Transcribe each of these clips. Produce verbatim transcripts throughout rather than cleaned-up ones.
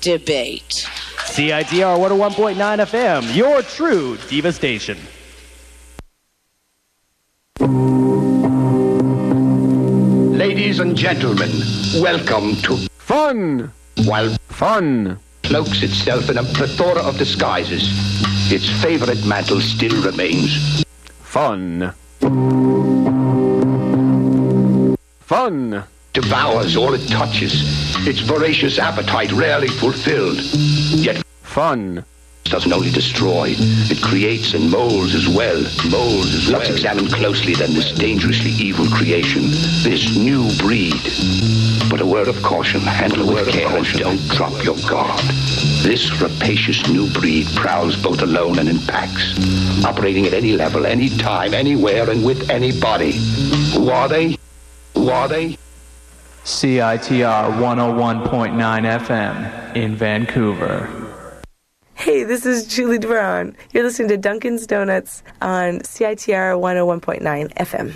debate. C I T R one oh one point nine F M, your true diva station. Ladies and gentlemen, welcome to Fun! While Fun! cloaks itself in a plethora of disguises, its favorite mantle still remains. Fun. Fun. Devours all it touches, its voracious appetite rarely fulfilled. Yet Fun. doesn't only destroy, it creates and molds as well. Molds as well. Let's examine closely then this dangerously evil creation, this new breed. But a word of caution, handle it with care and don't drop your guard. This rapacious new breed prowls both alone and in packs, operating at any level, any time, anywhere, and with anybody. Who are they? Who are they? C I T R one oh one point nine F M in Vancouver. Hey, this is Julie DeBron. You're listening to Dunkin's Donuts on C I T R one oh one point nine F M.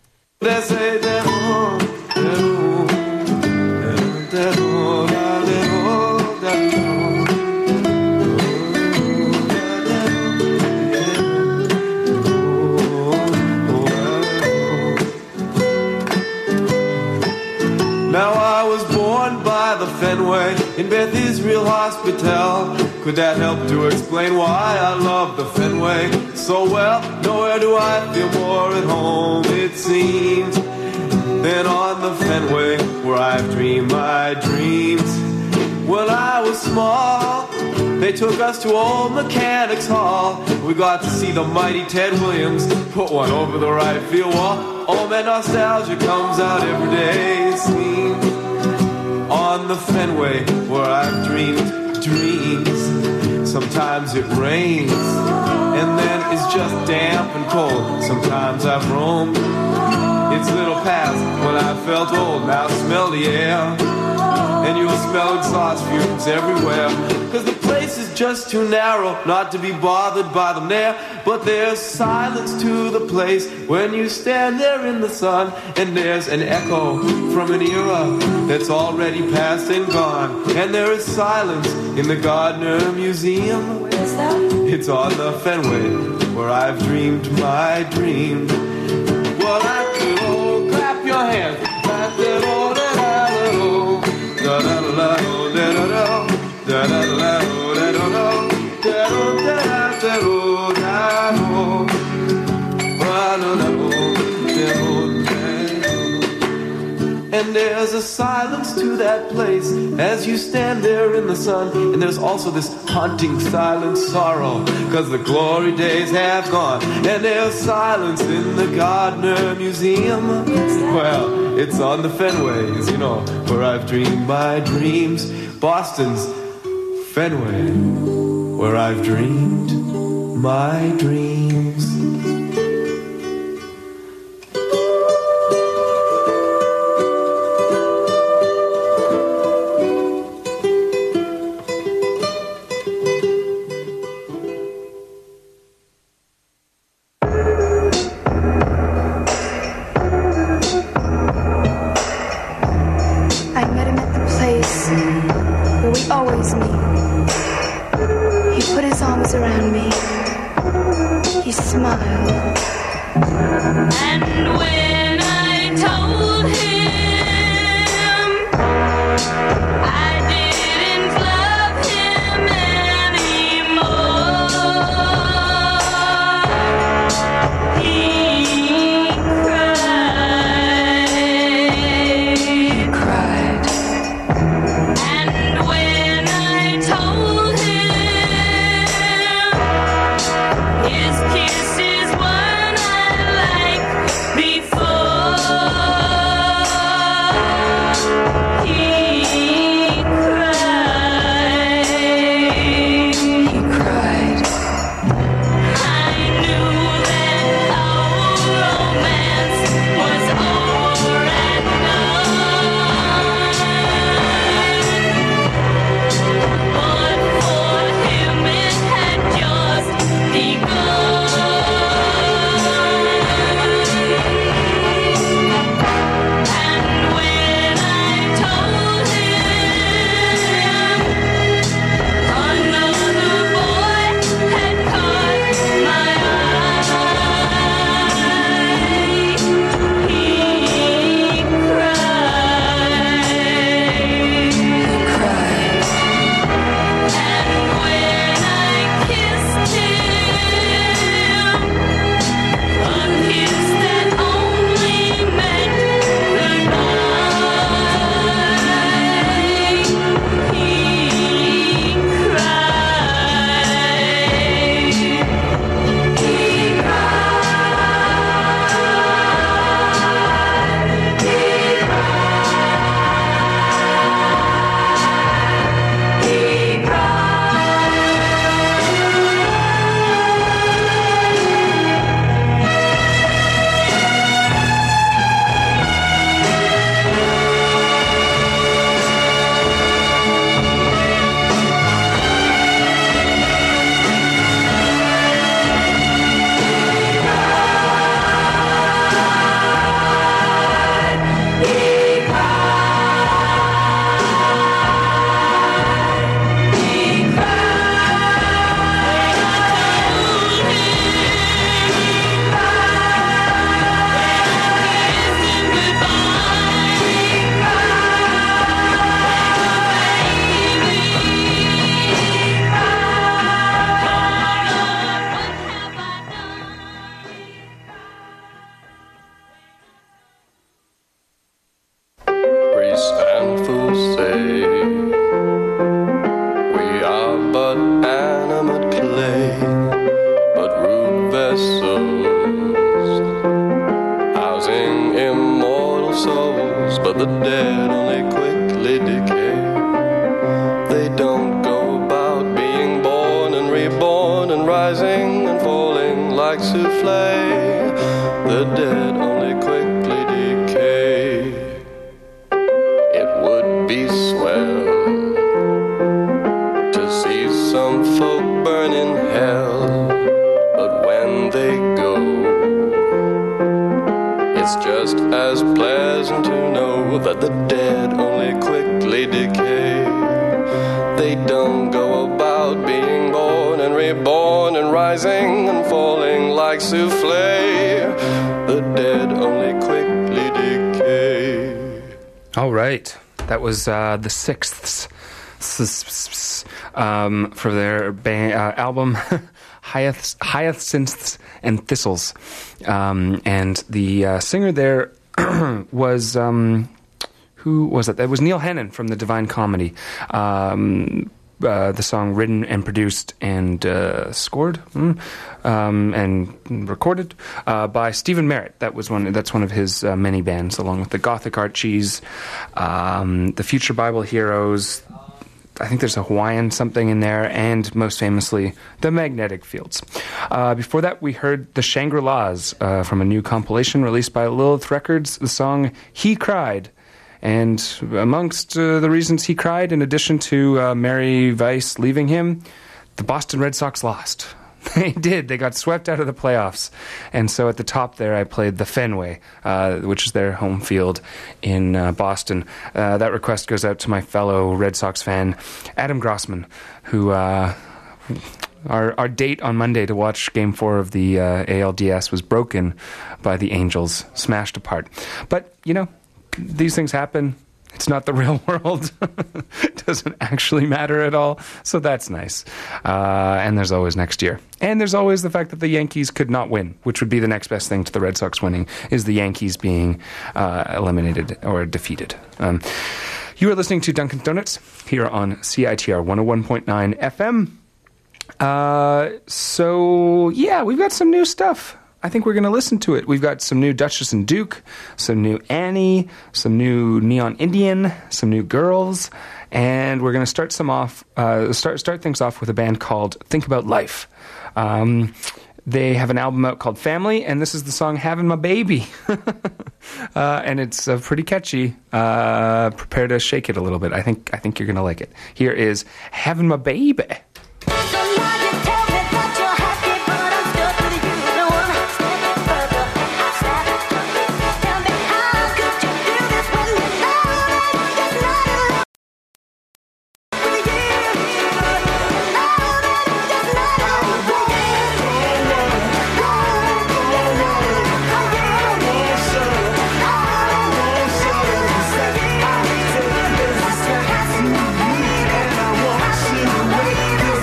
Now I was born by the Fenway in Beth Israel Hospital. Could that help to explain why I love the Fenway so well? Nowhere do I feel more at home, it seems, than on the Fenway where I've dreamed my dreams. When I was small, they took us to old Mechanics Hall. We got to see the mighty Ted Williams put one over the right field wall. Oh man, nostalgia comes out every day, it seems, on the Fenway where I've dreamed dreams. Sometimes it rains, and then it's just damp and cold. Sometimes I've roamed its little paths when I felt old. Now smell the air, and you'll smell exhaust fumes everywhere. Cause the place is just too narrow not to be bothered by them there. But there's silence to the place when you stand there in the sun. And there's an echo from an era that's already past and gone. And there is silence in the Gardner Museum. Where's that? It's on the Fenway where I've dreamed my dream. Well, I could, oh, clap your hands. And there's a silence to that place as you stand there in the sun. And there's also this haunting silent sorrow, cause the glory days have gone. And there's silence in the Gardner Museum. Well, it's on the Fenways, you know, where I've dreamed my dreams. Boston's Fenway, where I've dreamed my dreams. He cried. but animate clay, but rude vessels, housing immortal souls, but the dead only quickly decay. They don't go about being born and reborn and rising and falling like souffle. The dead only quickly decay. It would be swell to see some folk burn in hell, but when they go, it's just as pleasant to know that the dead only quickly decay. They don't go about being born and reborn and rising and falling like souffle. The dead only quickly decay. All right. That was uh, the Sixths um, for their ba- uh, album Hyacinths, Hyacinths and Thistles. Um, and the uh, singer there was... Um, Who was it? That was Neil Hannon from the Divine Comedy. Um, uh, the song written and produced and uh, scored mm, um, and recorded uh, by Stephen Merritt. That was one. That's one of his uh, many bands, along with the Gothic Archies, um, the Future Bible Heroes. I think there's a Hawaiian something in there, and most famously, the Magnetic Fields. Uh, before that, we heard the Shangri-Las uh, from a new compilation released by Lilith Records. The song "He Cried." And amongst uh, the reasons he cried, in addition to uh, Mary Weiss leaving him, the Boston Red Sox lost. They did. They got swept out of the playoffs. And so at the top there, I played the Fenway, uh, which is their home field in uh, Boston. Uh, that request goes out to my fellow Red Sox fan, Adam Grossman, who... Uh, Our, our date on Monday to watch Game four of the uh, A L D S was broken by the Angels, smashed apart. But, you know... These things happen. It's not the real world. It doesn't actually matter at all. So that's nice. Uh, and there's always next year. And there's always the fact that the Yankees could not win, which would be the next best thing to the Red Sox winning, is the Yankees being uh, eliminated or defeated. Um, you are listening to Dunkin' Donuts here on C I T R one oh one point nine F M. Uh, so, yeah, we've got some new stuff. I think we're going to listen to it. We've got some new Duchess and Duke, some new Annie, some new Neon Indian, some new Girls, and we're going to start some off. Uh, start start things off with a band called Think About Life. Um, they have an album out called Family, and this is the song "Having My Baby," uh, and it's uh, pretty catchy. Uh, prepare to shake it a little bit. I think I think you're going to like it. Here is "Having My Baby." Baby,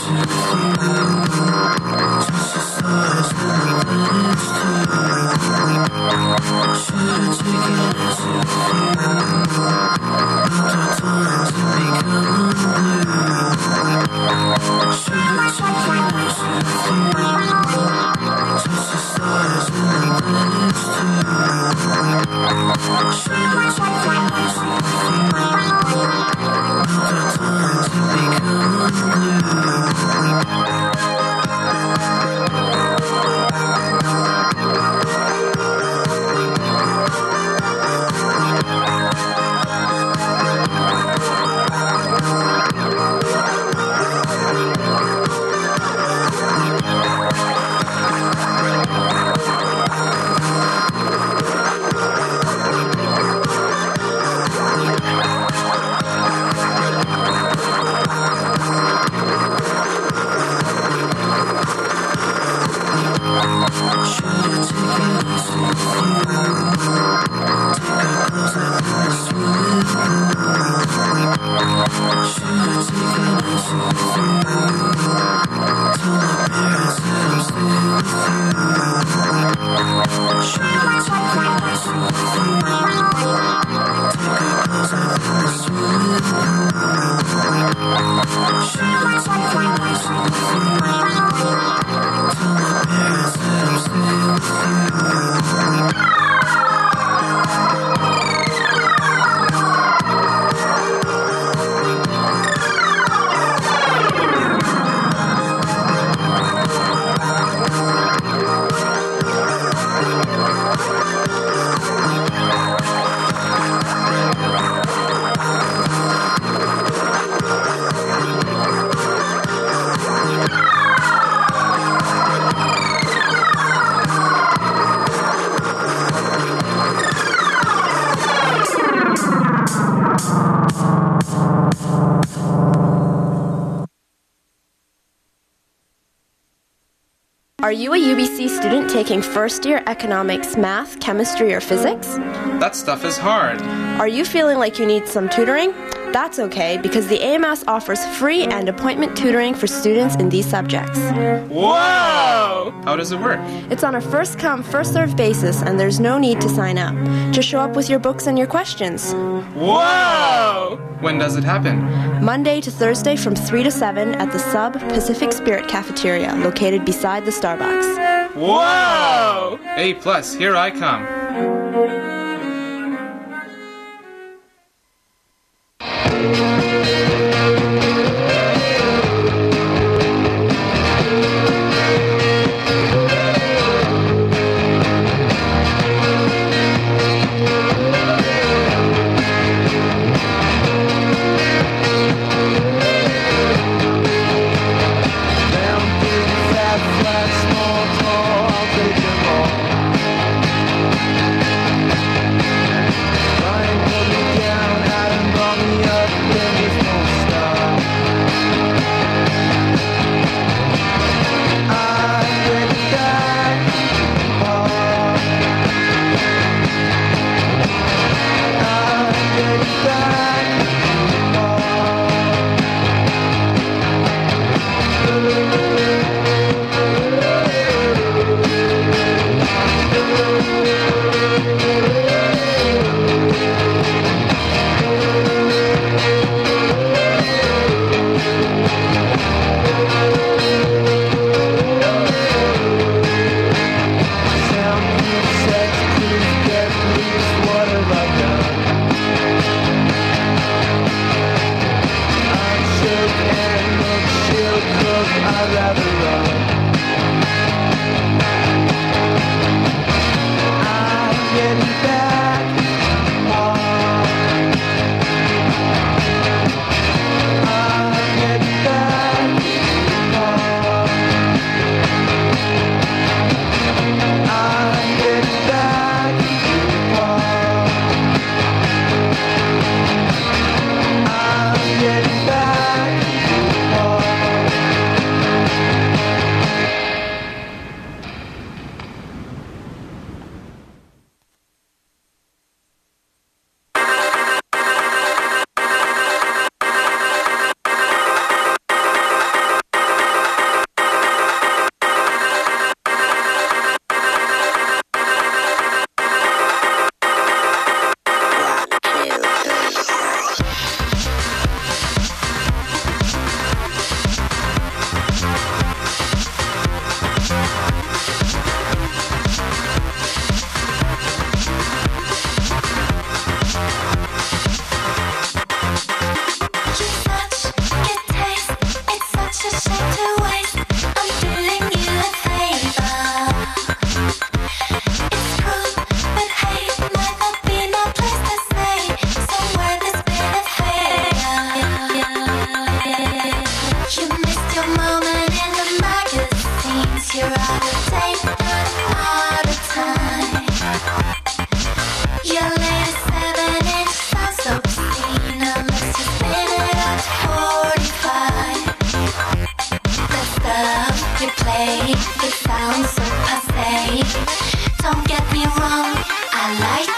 Are you a U B C student taking first year economics, math, chemistry, or physics? That stuff is hard. Are you feeling like you need some tutoring? That's okay, because the A M S offers free and appointment tutoring for students in these subjects. Whoa! How does it work? It's on a first-come, first-served basis, and there's no need to sign up. Just show up with your books and your questions. Whoa! When does it happen? Monday to Thursday from three to seven at the Sub Pacific Spirit Cafeteria, located beside the Starbucks. Whoa! A plus, here I come.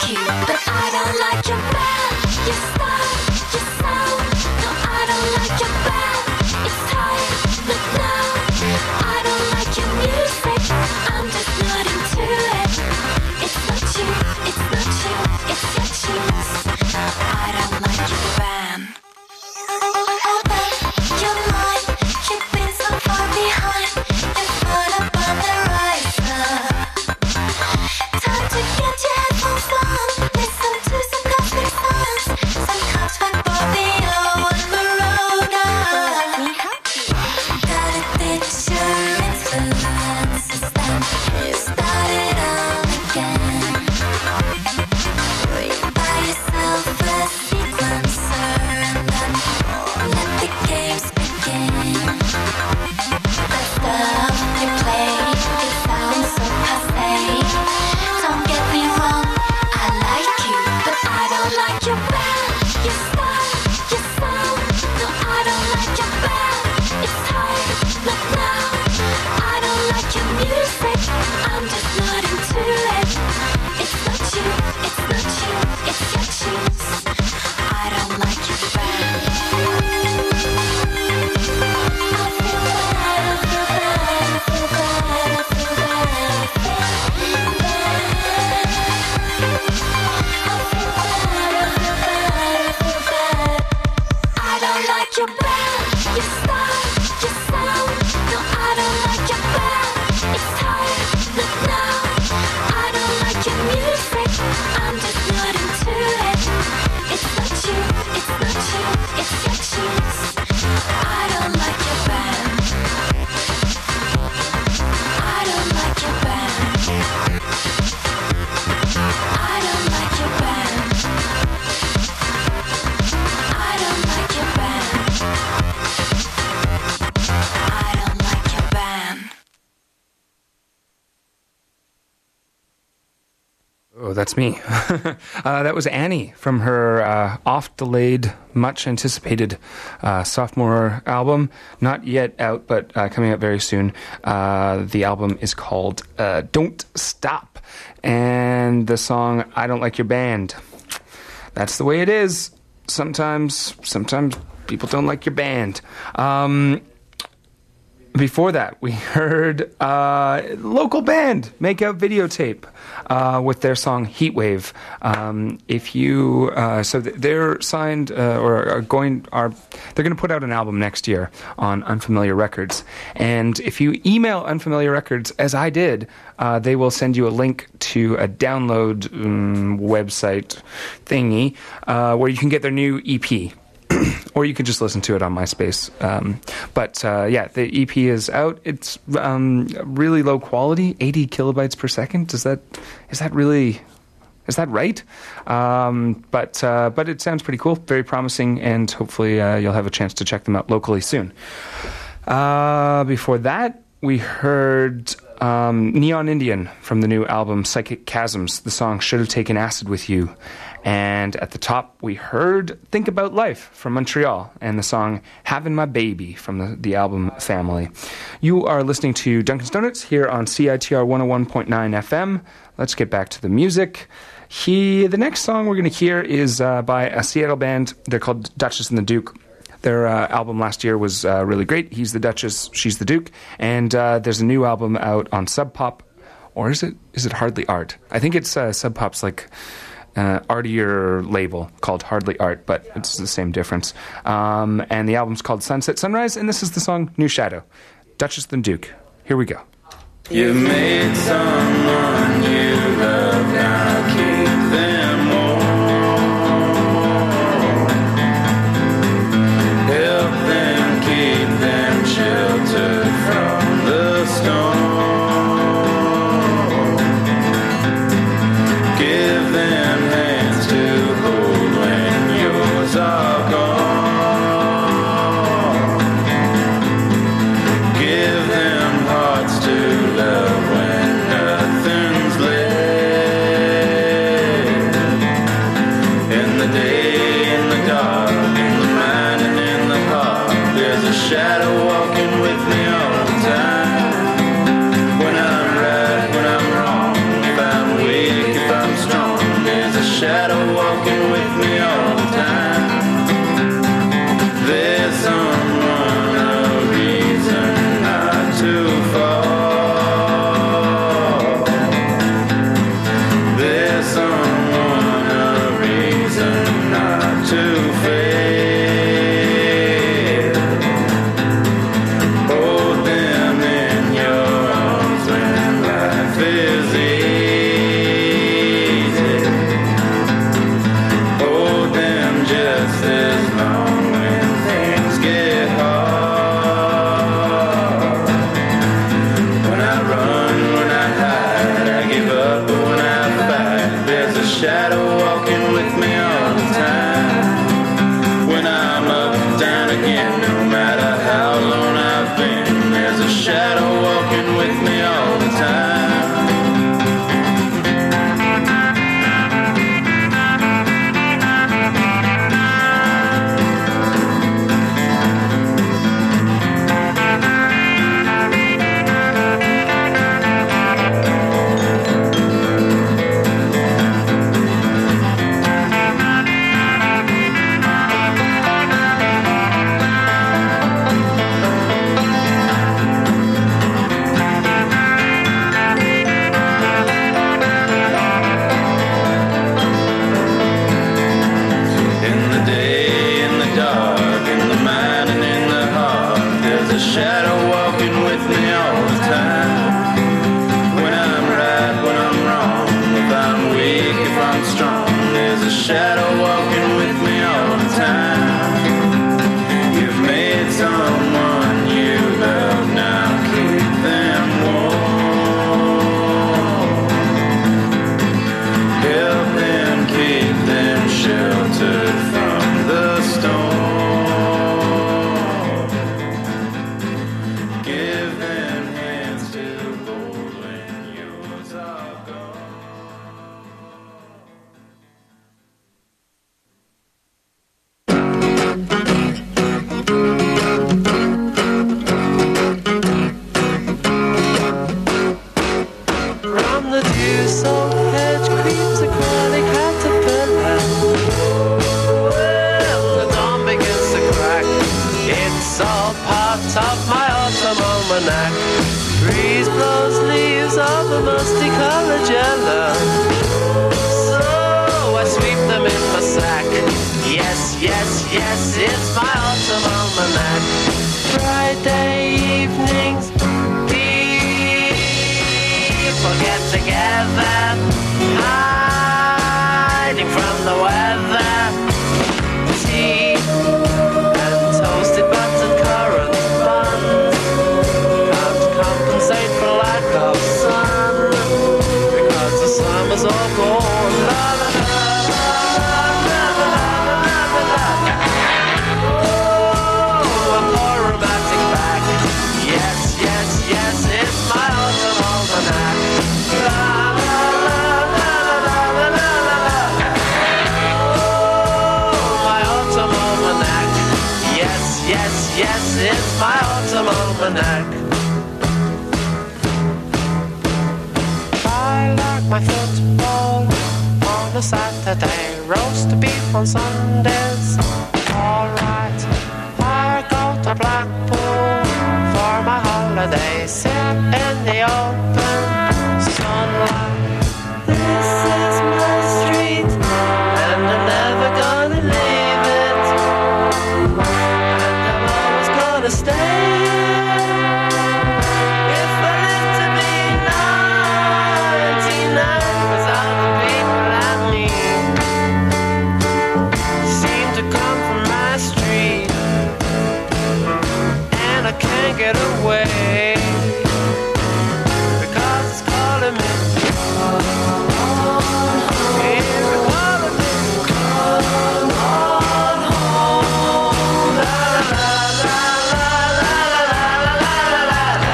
like you, but I don't like your band, your style, your sound. No, I don't like your band. It's tired, look now. I don't like your music. I'm just not into it. It's not you, it's not you, it's your choose. I don't like your band. You're mine. You've been so far behind. You're far up on the horizon. Time to get your headphones on. Listen to some cosmic sounds. Some cops with Bobio and Verona. Gotta ditch your influences and start it all again. Buy yourself a sequencer and then let the games begin. That stuff you play, it sounds so passé. Don't get me wrong, I like you, but I don't like your band, your style, your sound. No, I don't like your band. It's tired, look now. I don't like your music. I'm just not into it. It's not you, it's not you, it's your choose. I don't like your band. I feel bad, I feel bad, I feel bad, I feel bad, I feel bad. I feel bad, I feel bad, I feel bad. I don't like your band, your style, your sound. No, I don't like your band. It's tired, look now. I don't like your music. I'm just not into it. It's not you, it's not you, it's your choose. I don't like your band. I don't like your band. I don't like your band. I don't like your band. I don't like your band. Oh, that's me. uh, that was Annie from her uh, oft-delayed, much-anticipated uh, sophomore album. Not yet out, but uh, coming out very soon. Uh, the album is called uh, Don't Stop. And the song, I Don't Like Your Band. That's the way it is. Sometimes, sometimes people don't like your band. Um... Before that, we heard uh, local band make out videotape uh, with their song Heatwave. Um, if you uh, so they're signed uh, or are going are they're going to put out an album next year on Unfamiliar Records. And if you email Unfamiliar Records, as I did, uh, they will send you a link to a download um, website thingy uh, where you can get their new E P. Or you can just listen to it on MySpace. Um, but uh, yeah, the E P is out. It's um, really low quality, eighty kilobytes per second. Does that is that really is that right? Um, but uh, but it sounds pretty cool, very promising, and hopefully uh, you'll have a chance to check them out locally soon. Uh, before that, we heard um, Neon Indian from the new album Psychic Chasms. The song Should Have Taken Acid With You. And at the top, we heard Think About Life from Montreal and the song Havin' My Baby from the, the album Family. You are listening to Dunkin's Donuts here on C I T R one oh one point nine F M. Let's get back to the music. He, the next song we're going to hear is uh, by a Seattle band. They're called Duchess and the Duke. Their uh, album last year was uh, really great. He's the Duchess, she's the Duke. And uh, there's a new album out on Sub Pop. Or is it is it Hardly Art? I think it's uh, Sub Pop's like... Uh, artier label called Hardly Art, but it's the same difference. Um, and the album's called Sunset Sunrise, and this is the song New Shadow. Duchess and Duke. Here we go. You made someone you love, now keep them warm. Help them, keep them sheltered from the storm. Give them hands to hold when yours are gone. Give them hearts to love when nothing's left. shadow walking with me all the time. There's someone, a reason not to fall. There's someone, a reason not to fail. Hold them in your arms when life is easy. Hold them just as long when things get hard. When I run, when I hide, I give up, but when I fight, there's a shadow walking with me all the time. When I'm up, down again, no matter how long I've been, there's a shadow walking with me all the time. In the day, in the dark, in the mind and in the heart, there's a shadow walking with me all the time. When I'm right, when I'm wrong, if I'm weak, if I'm strong, there's a shadow walking with me all the time. You've made someone you love, now keep them warm. Help them, keep them sheltered from the storm. Give them hands to hold when yours are gone. From the dew-soaked hedge creeps a crawling caterpillar. Well, the dawn begins to crack. It's all part of my autumn almanac. Breeze blows leaves of a musty colored yellow. So I sweep them in my sack. Yes, yes, yes, it's my autumn almanac. Friday evenings, people get together, hiding from the weather. Tea and toasted buttered currant buns can't compensate for lack of sun, because the summer's all gone. La, la, la, la, la, la, la, la, la, la. Oh, a poor romantic back. Yes, yes, yes, it's my autumn almanac. La, la, la, la, la, la, la, la, la. Oh, my autumn almanac. Yes, yes, yes, it's my autumn almanac. I like my football on a Saturday, roast beef on Sundays. All right, I go to Blackpool for my holiday, sit in the open sunlight. This is my street, and I'm never gonna leave it, and I'm always gonna stay. If I live to be ninety-nine, 'cause all the people like me seem to come from my street, and I can't get away because it's calling me. It's calling me. Come on home. La la la la la la la la la la.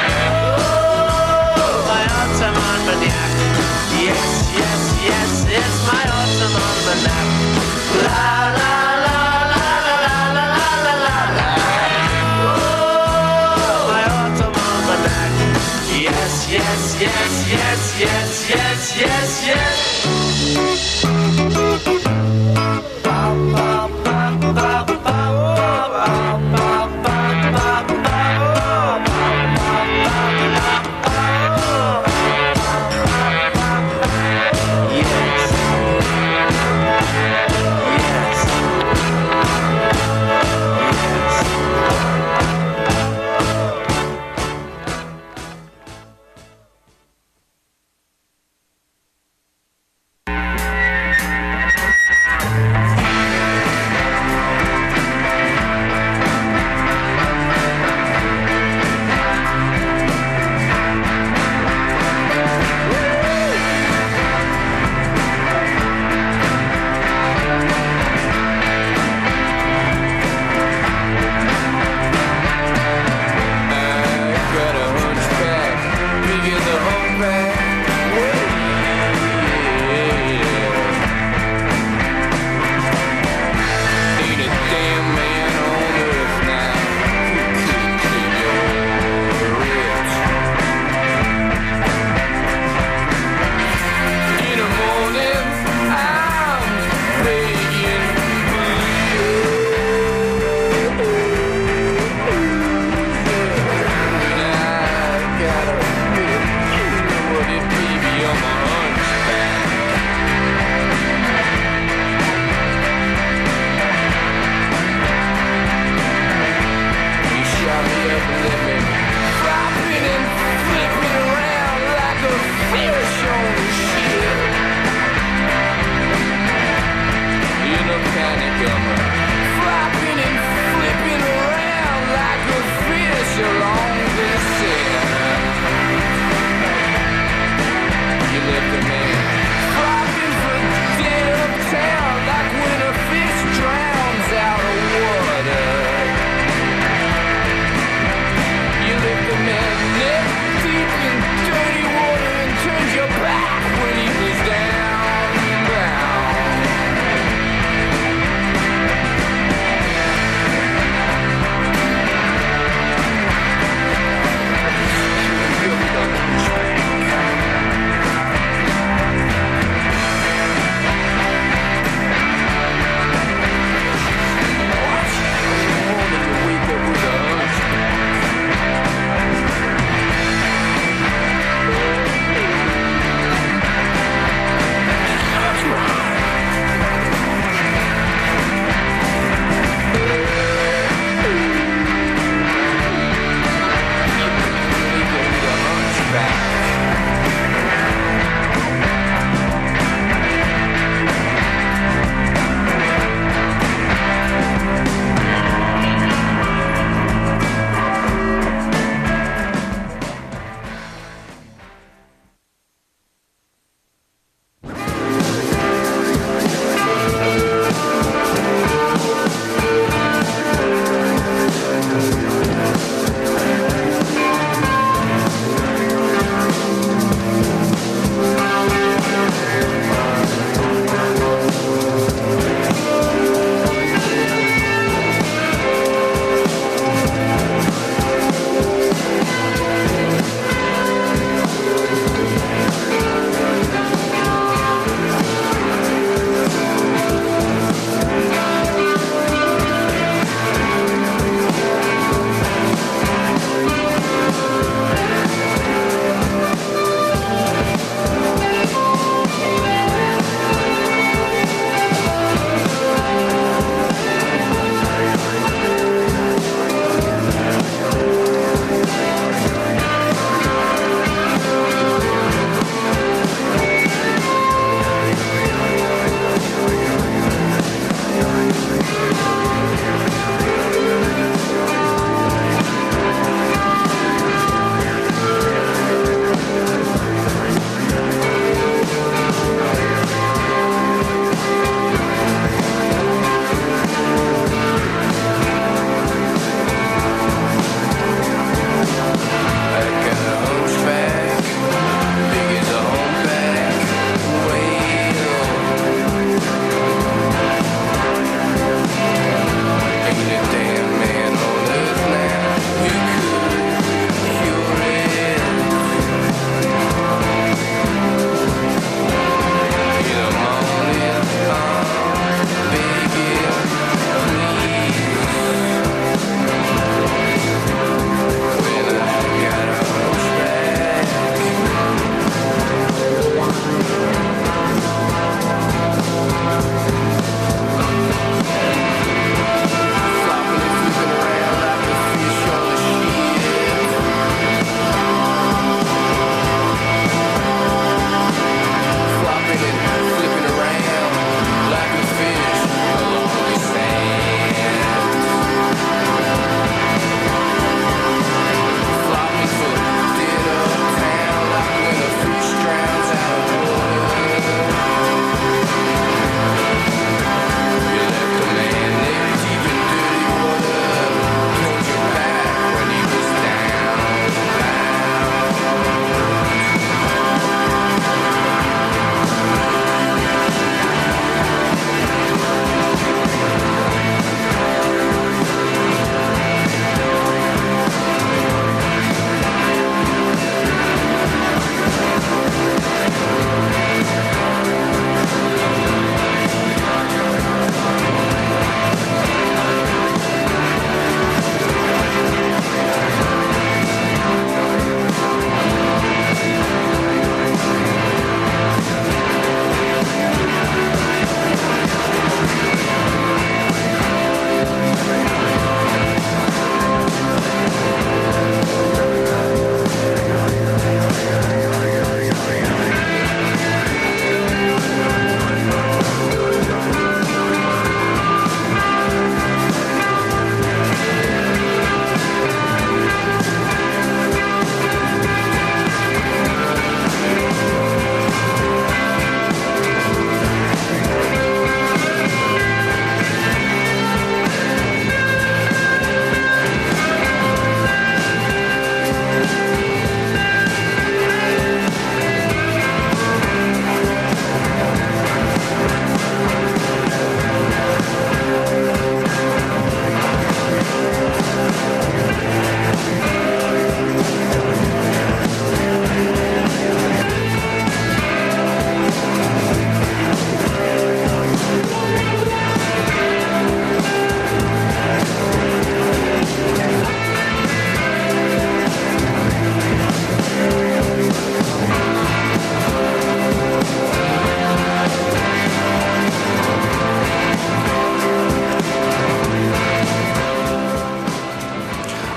Oh, my autumn almanac. Yes, yes, yes, it's my autumn almanac. La la la la la la la la la la. Oh, my autumn almanac. Yes, yes, yes, yes, yes, yes, yes, yes.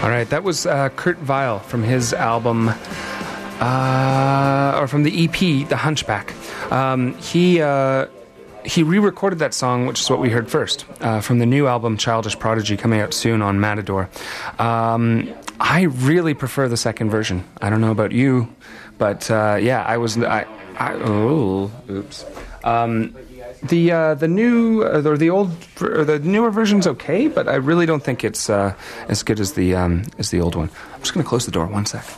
All right, that was uh, Kurt Weill from his album, uh, or from the E P, The Hunchback. Um, he uh, he re-recorded that song, which is what we heard first, uh, from the new album Childish Prodigy, coming out soon on Matador. Um, I really prefer the second version. I don't know about you, but uh, yeah, I was... I, I, oh, oops. Um, the uh, the new uh, or the old or the newer version's okay, but I really don't think it's uh, as good as the um, as the old one. I'm just going to close the door one sec.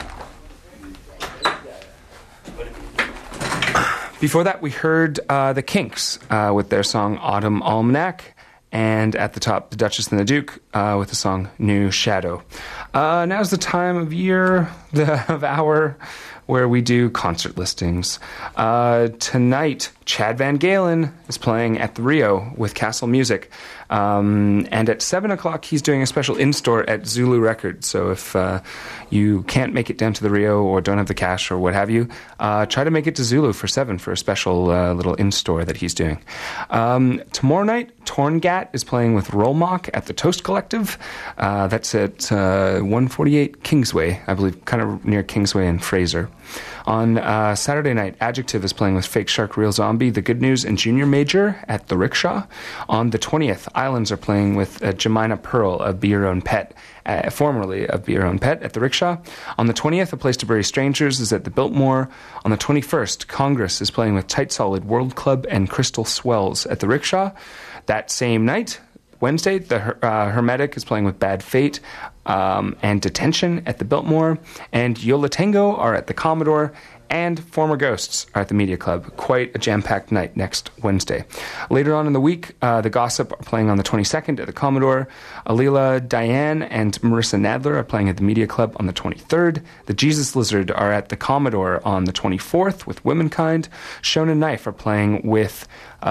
Before that, we heard uh, the Kinks uh, with their song Autumn Almanac, and at the top, the Duchess and the Duke uh, with the song New Shadow. Uh, now's the time of year, the of hour, where we do concert listings. Uh, tonight, Chad Van Galen is playing at the Rio with Castle Music. Um, and at seven o'clock, he's doing a special in-store at Zulu Records. So if uh, you can't make it down to the Rio or don't have the cash or what have you, uh, try to make it to Zulu for seven for a special uh, little in-store that he's doing. Um, tomorrow night, Torngat is playing with Rollmock at the Toast Collective. Uh, that's at uh, one forty-eight Kingsway, I believe, kind of near Kingsway and Fraser. On uh, Saturday night, Adjective is playing with Fake Shark, Real Zombie, The Good News, and Junior Major at the Rickshaw. On the twentieth, Islands are playing with uh, Jemina Pearl of Be Your Own Pet, uh, formerly of Be Your Own Pet, at the Rickshaw. On the twentieth, A Place to Bury Strangers is at the Biltmore. On the twenty-first, Congress is playing with Tight Solid, World Club, and Crystal Swells at the Rickshaw. That same night, Wednesday, the uh, Hermetic is playing with Bad Fate um, and Detention at the Biltmore, and Yola Tango are at the Commodore, and Former Ghosts are at the Media Club. Quite a jam-packed night next Wednesday. Later on in the week, uh, The Gossip are playing on the twenty-second at the Commodore. Alila Diane and Marissa Nadler are playing at the Media Club on the twenty-third. The Jesus Lizard are at the Commodore on the twenty-fourth with Womankind. Shonen Knife are playing with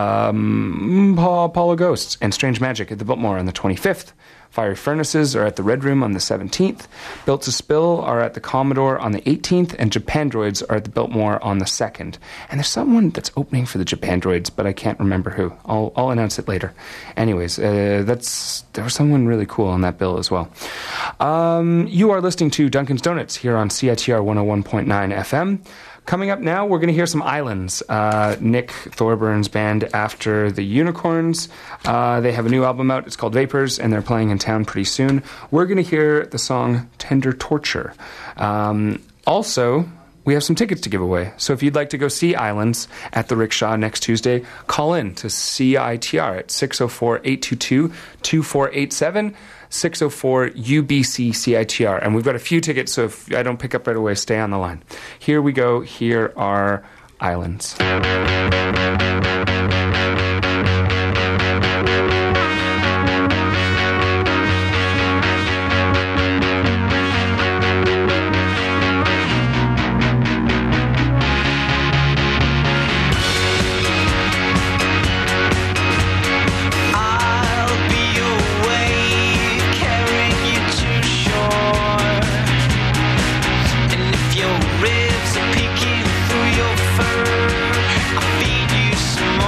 um, Apollo Ghosts and Strange Magic at the Biltmore on the twenty-fifth. Fiery Furnaces are at the Red Room on the seventeenth. Built to Spill are at the Commodore on the eighteenth. And Japandroids are at the Biltmore on the second. And there's someone that's opening for the Japandroids, but I can't remember who. I'll, I'll announce it later. Anyways, uh, that's there was someone really cool on that bill as well. Um, you are listening to Dunkin's Donuts here on C I T R one oh one point nine F M. Coming up now, we're going to hear some Islands. Uh, Nick Thorburn's band After the Unicorns. Uh, they have a new album out. It's called Vapors, and they're playing in town pretty soon. We're going to hear the song Tender Torture. Um, also, we have some tickets to give away. So if you'd like to go see Islands at the Rickshaw next Tuesday, call in to C I T R at six oh four, eight two two, two four eight seven. six oh four U B C C I T R. And we've got a few tickets, so if I don't pick up right away, stay on the line. Here we go. Here are Islands. Ribs are peeking through your fur. I feed you some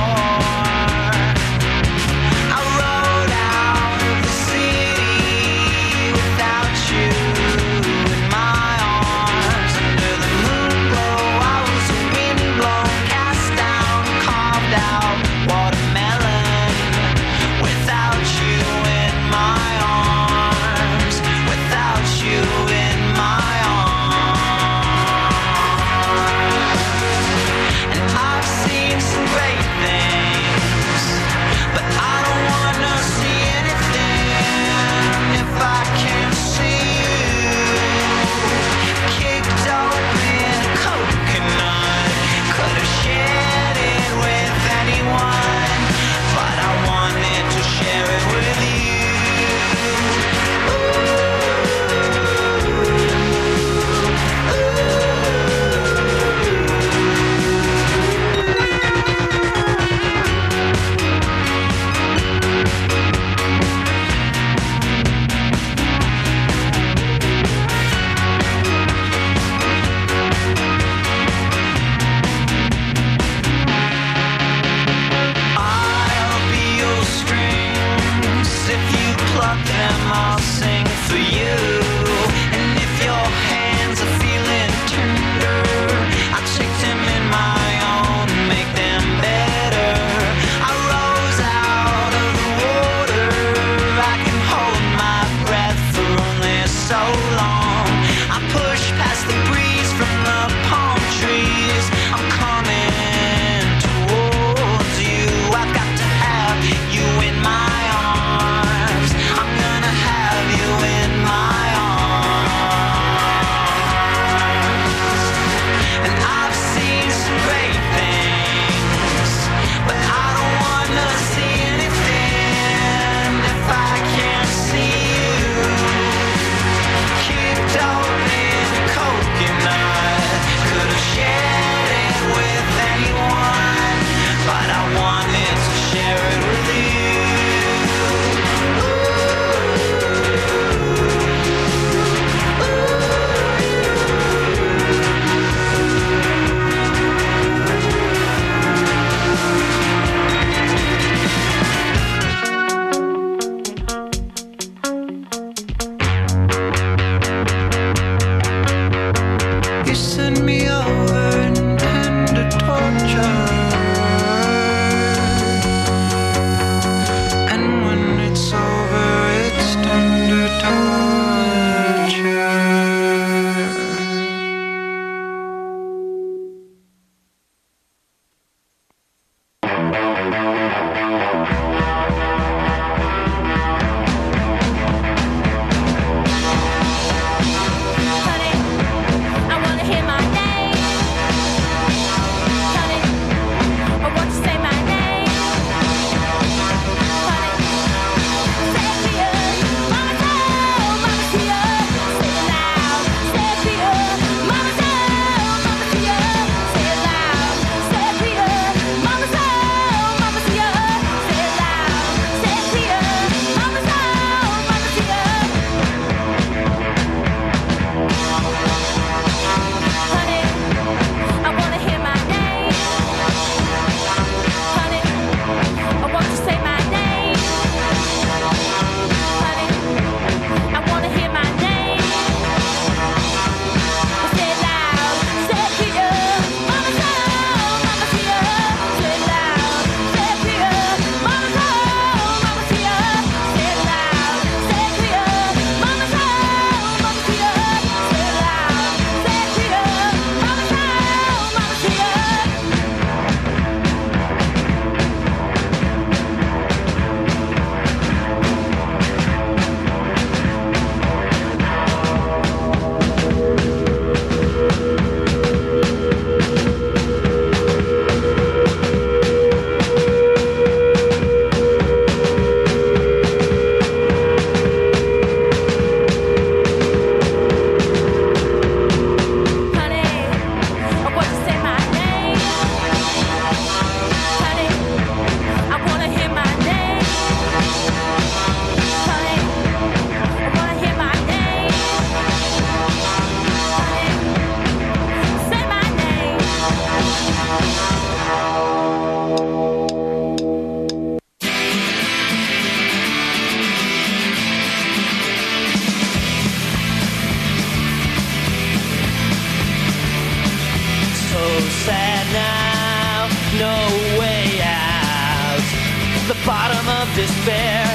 despair.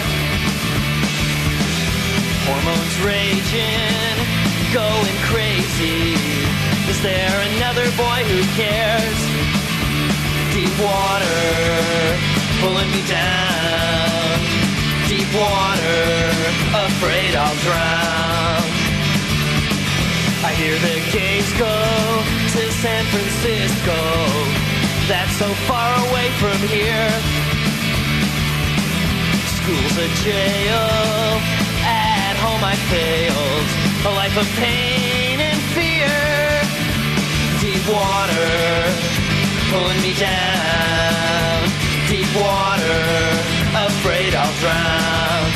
Hormones raging, going crazy. Is there another boy who cares? Deep water, pulling me down. Deep water, afraid I'll drown. I hear the gates go to San Francisco. That's so far away from here. School's a jail, at home I failed. A life of pain and fear. Deep water, pulling me down. Deep water, afraid I'll drown.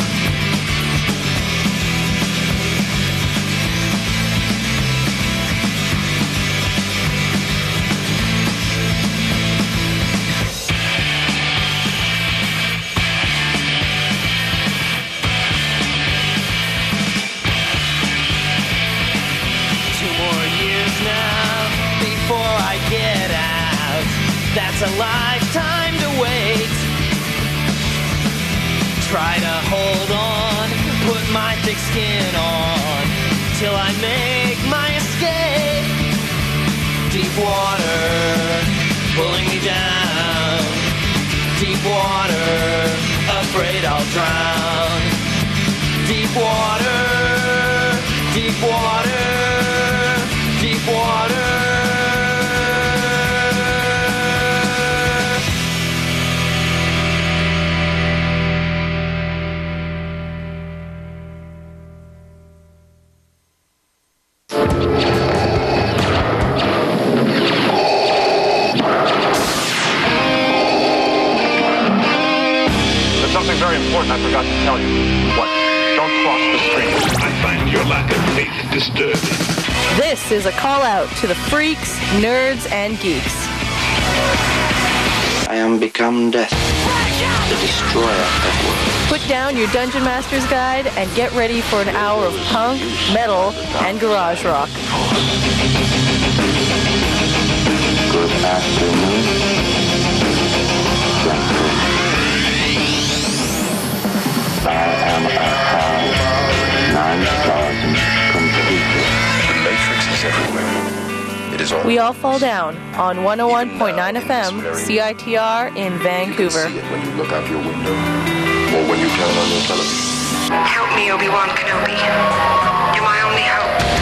Two more years now before I get out. That's a lifetime to wait. Try to hold on, put my thick skin on, till I make my escape. Deep water, pulling me down. Deep water, afraid I'll drown. Deep water, deep water, deep water. Something very important I forgot to tell you. What? Don't cross the stream. I find your lack of faith disturbing. This is a call out to the freaks, nerds, and geeks. I am become death, the destroyer of worlds. Put down your Dungeon Master's Guide and get ready for an hour of punk, metal, and garage rock. Good afternoon. I am a high, non-thousand computer. The Matrix is everywhere. It is all. We all fall down on one oh one point nine F M, C I T R in Vancouver. You can see it when you look out your window, or when you turn on your television. Help me, Obi-Wan Kenobi. You're my only hope.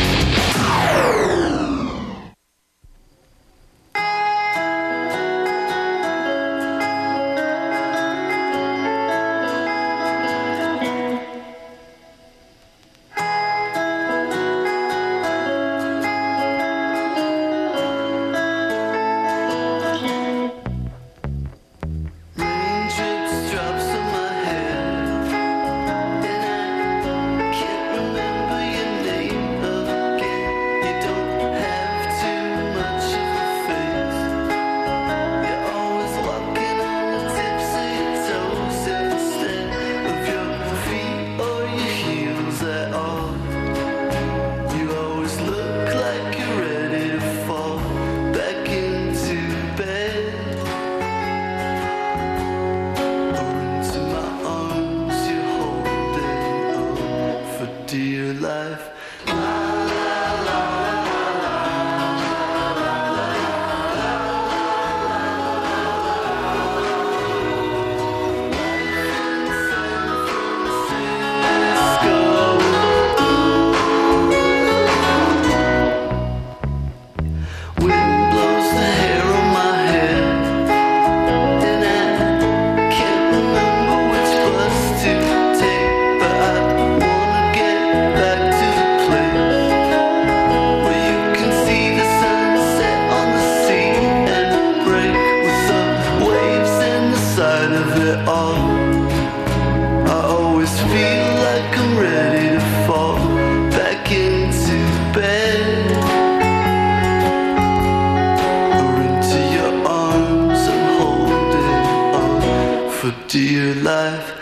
Dear life.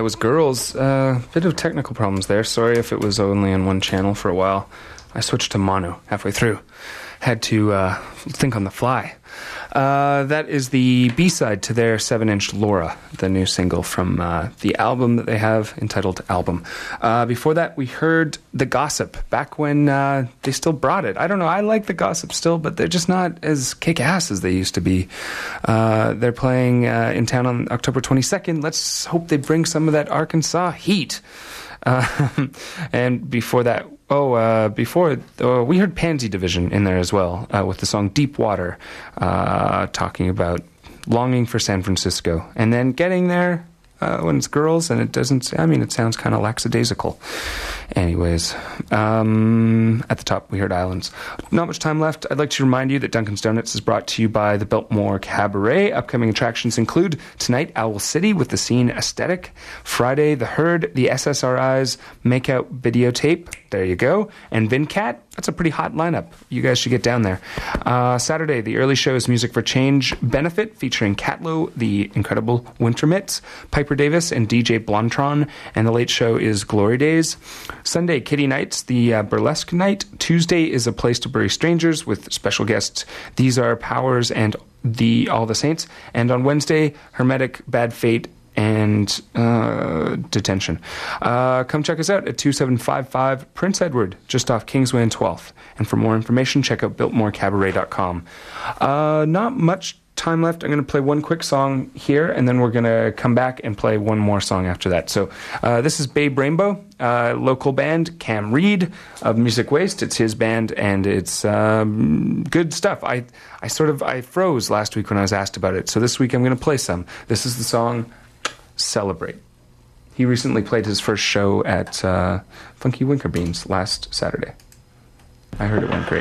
was Girls. A uh, bit of technical problems there. Sorry if it was only on one channel for a while. I switched to mono halfway through. Had to uh, think on the fly. Uh, that is the B-side to their seven-inch Laura, the new single from uh, the album that they have entitled Album. Uh, before that, we heard The Gossip, back when uh, they still brought it. I don't know, I like The Gossip still, but they're just not as kick-ass as they used to be. Uh, they're playing uh, in town on October twenty-second. Let's hope they bring some of that Arkansas heat. Uh, and before that, oh, uh, before, uh, we heard Pansy Division in there as well, uh, with the song Deep Water, uh, talking about longing for San Francisco, and then getting there uh, when it's Girls, and it doesn't, I mean, it sounds kind of lackadaisical. Anyways, um, at the top, we heard Islands. Not much time left. I'd like to remind you that Dunkin's Donuts is brought to you by the Biltmore Cabaret. Upcoming attractions include tonight, Owl City with the Scene Aesthetic. Friday, The Herd, the S S R I's Makeout Videotape. There you go. And VinCat. That's a pretty hot lineup. You guys should get down there. Uh, Saturday, the early show is Music for Change benefit featuring Catlow, the incredible Winter Mitts, Piper Davis, and D J Blontron. And the late show is Glory Days. Sunday, Kitty Nights, the uh, burlesque night. Tuesday is A Place to Bury Strangers with special guests. These are Powers and the All the Saints. And on Wednesday, Hermetic, Bad Fate, and uh, Detention. Uh, come check us out at two seven five five Prince Edward, just off Kingsway and twelfth. And for more information, check out biltmore cabaret dot com. Uh, not much time left. I'm going to play one quick song here, and then we're going to come back and play one more song after that. So uh, this is Babe Rainbow, uh, local band, Cam Reed of Music Waste. It's his band, and it's um, good stuff. I, I sort of, I froze last week when I was asked about it, so this week I'm going to play some. This is the song Celebrate. He recently played his first show at uh, Funky Winker Beans last Saturday. I heard it went great.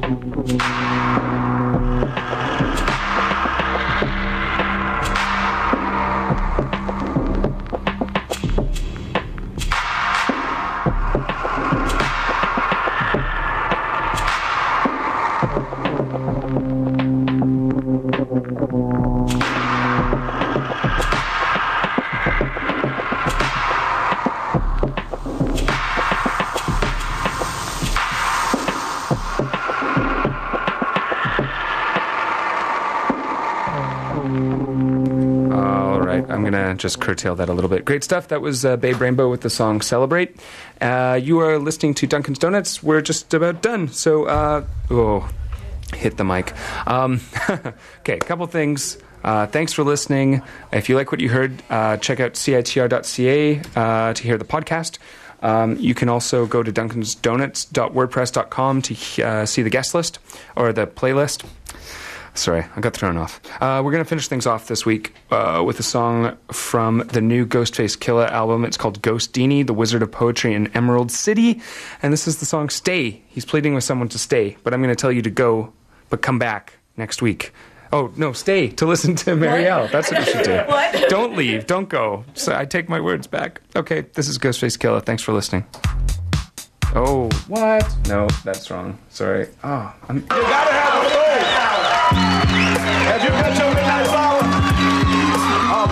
Just curtail that a little bit. Great stuff. That was uh, Babe Rainbow with the song Celebrate. Uh, you are listening to Duncan's Donuts. We're just about done. So, uh, oh, hit the mic. Um, okay, a couple things. Uh, thanks for listening. If you like what you heard, uh, check out C I T R dot C A uh, to hear the podcast. Um, you can also go to duncans donuts dot wordpress dot com to uh, see the guest list or the playlist. Sorry, I got thrown off. Uh, we're going to finish things off this week uh, with a song from the new Ghostface Killah album. It's called Ghostini, the Wizard of Poetry in Emerald City. And this is the song Stay. He's pleading with someone to stay, but I'm going to tell you to go, but come back next week. Oh, no, stay to listen to Marielle. That's what you should do. What? Don't leave. Don't go. So I take my words back. Okay, this is Ghostface Killah. Thanks for listening. Oh, what? No, that's wrong. Sorry. Oh, I'm... You gotta have a soul. Have you got your midnight flower? All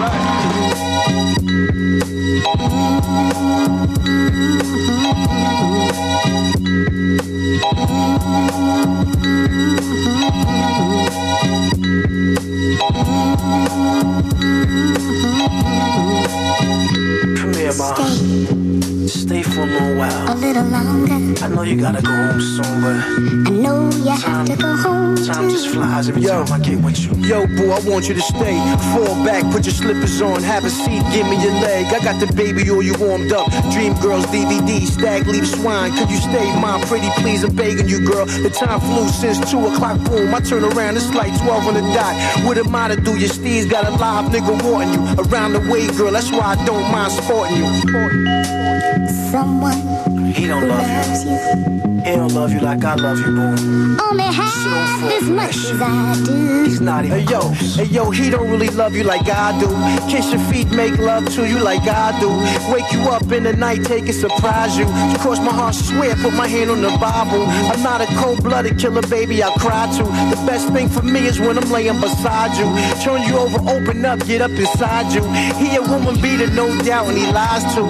Come here, Ma. Stay for a little while. A little longer. I know you gotta go home soon, but I know you have to go home. time just flies every Yo. time I get with you. Yo, boo, I want you to stay. Fall back, put your slippers on, have a seat, give me your leg. I got the baby oil you warmed up. Dream Girls D V D, stag leaf swine. Could you stay, mom? Pretty please, I'm begging you, girl. The time flew since two o'clock. Boom, I turn around, it's like twelve on the dot. What am I to do? Your steez got a live nigga wanting you around the way, girl. That's why I don't mind sporting you. Someone He don't who love loves you. you. He don't love you like I love you, boo. Only half as much as I do. He's not even Hey yo, close. hey yo, he don't really love you like I do. Kiss your feet, make love to you like I do. Wake you up in the night, take it, surprise you. You cross my heart, swear, put my hand on the Bible. I'm not a cold-blooded killer, baby, I'll cry too. The best thing for me is when I'm laying beside you. Turn you over, open up, get up inside you. He a woman beater, no doubt, and he lies too.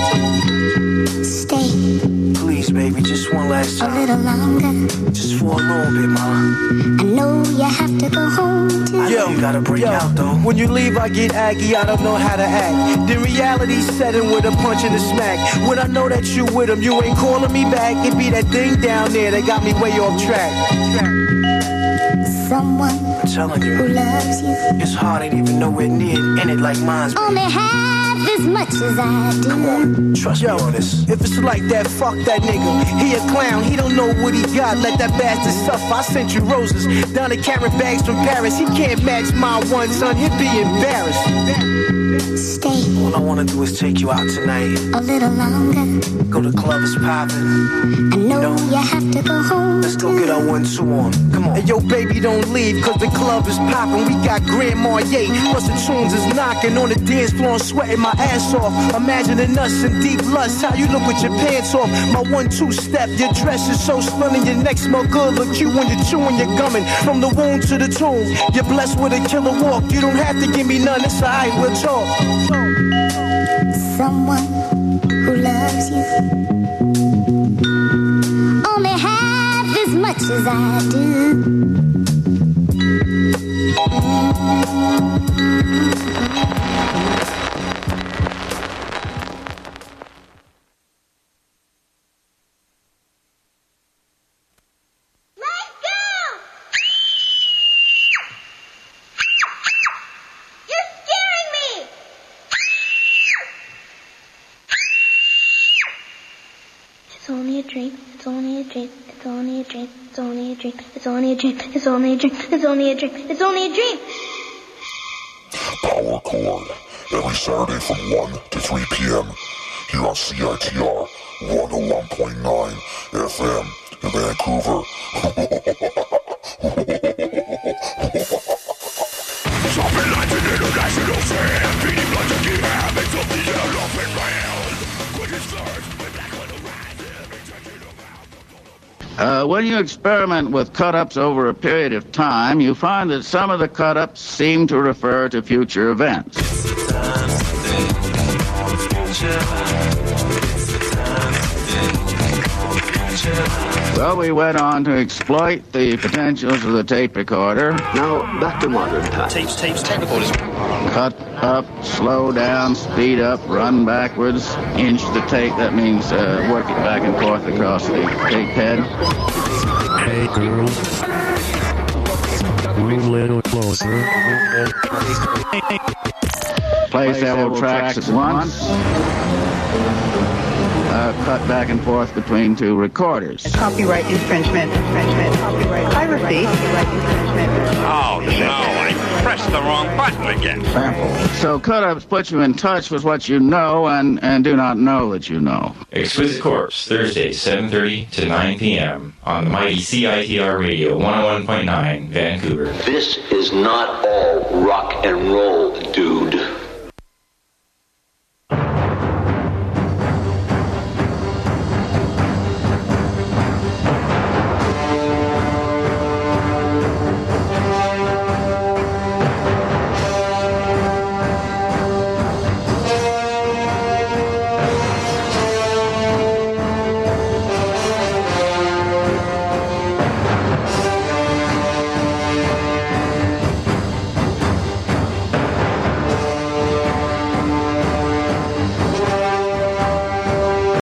Stay Please, baby, just one last a time. little longer. Just for a little bit, Ma. I know you have to go home I too. know you gotta break yo, out, though. when you leave, I get aggy, I don't know how to act. Then reality set in with a punch and a smack. When I know that you with him, you ain't calling me back. It be that thing down there that got me way off track. Someone I'm telling who you, loves you. his heart ain't even nowhere near in it like mine's. Only half as much as I do. Come on, trust Yo, me on this. if it's like that, fuck that nigga. He a clown, he don't know what he got. Let that bastard suffer. I sent you roses down the carrot bags from Paris. He can't match my one, son. He'd be embarrassed. Stay All I wanna do is take you out tonight. a little longer. Go to club, it's poppin'. I know you have to go home. Let's go get our one two on. Come on. Hey, yo, baby, don't leave, cause the club is poppin'. We got Grand Marnier, plus the tunes is knocking on the dance floor. I'm sweating my ass off. Imagining us in deep lust. How you look with your pants off. My one two step, your dress is so stunning. Your neck smell good, look cute when you're chewing your gumming. From the wound to the tomb, you're blessed with a killer walk. You don't have to give me none, it's alright, we'll talk. Someone who loves you. Only half as much as I do. It's only a dream, it's only a dream, it's only a dream, it's only a dream, it's only a dream, it's only a dream, it's only a dream, it's only a dream. Power Chord, every Saturday from one to three p.m. here on C I T R one oh one point nine F M in Vancouver. Shopping lines in international sand, beating blood to keep habits of the elephant man. Quick stars, with black on the Uh, when you experiment with cut-ups over a period of time, you find that some of the cut-ups seem to refer to future events. Well, we went on to exploit the potentials of the tape recorder. Now, back to modern times. Tapes, tapes, tape recorders. Cut up, slow down, speed up, run backwards, inch the tape. That means uh, work it back and forth across the tape head. Hey, girl. Move a little closer. Play several tracks at once. Uh, cut back and forth between two recorders. Copyright infringement, infringement, copyright piracy, copyright infringement. Oh, no, I pressed the wrong button again. So cut-ups put you in touch with what you know and, and do not know that you know. Exquisite Corpse, Thursday, seven thirty to nine p.m. on the mighty C I T R Radio, one oh one point nine, Vancouver. This is not all rock and roll, dude.